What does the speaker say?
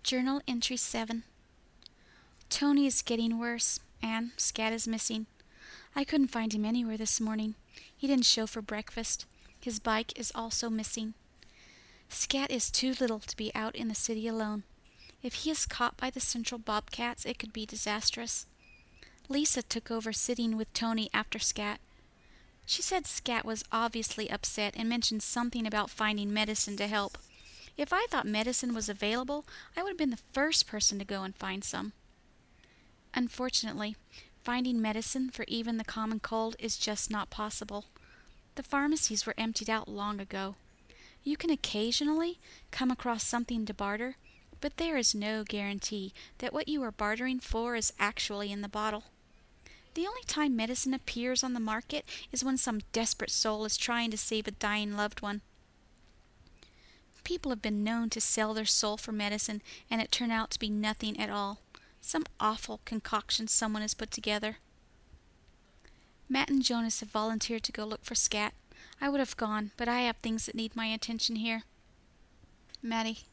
Journal Entry 7. Tony is getting worse, and Scat is missing. I couldn't find him anywhere this morning. He didn't show for breakfast. His bike is also missing. Scat is too little to be out in the city alone. If he is caught by the Central Bobcats, it could be disastrous. Lisa took over sitting with Tony after Scat. She said Scat was obviously upset and mentioned something about finding medicine to help. If I thought medicine was available, I would have been the first person to go and find some. Unfortunately, finding medicine for even the common cold is just not possible. The pharmacies were emptied out long ago. You can occasionally come across something to barter, but there is no guarantee that what you are bartering for is actually in the bottle. The only time medicine appears on the market is when some desperate soul is trying to save a dying loved one. People have been known to sell their soul for medicine and it turn out to be nothing at all. Some awful concoction someone has put together. Matt and Jonas have volunteered to go look for Scat. I would have gone, but I have things that need my attention here. Maddie.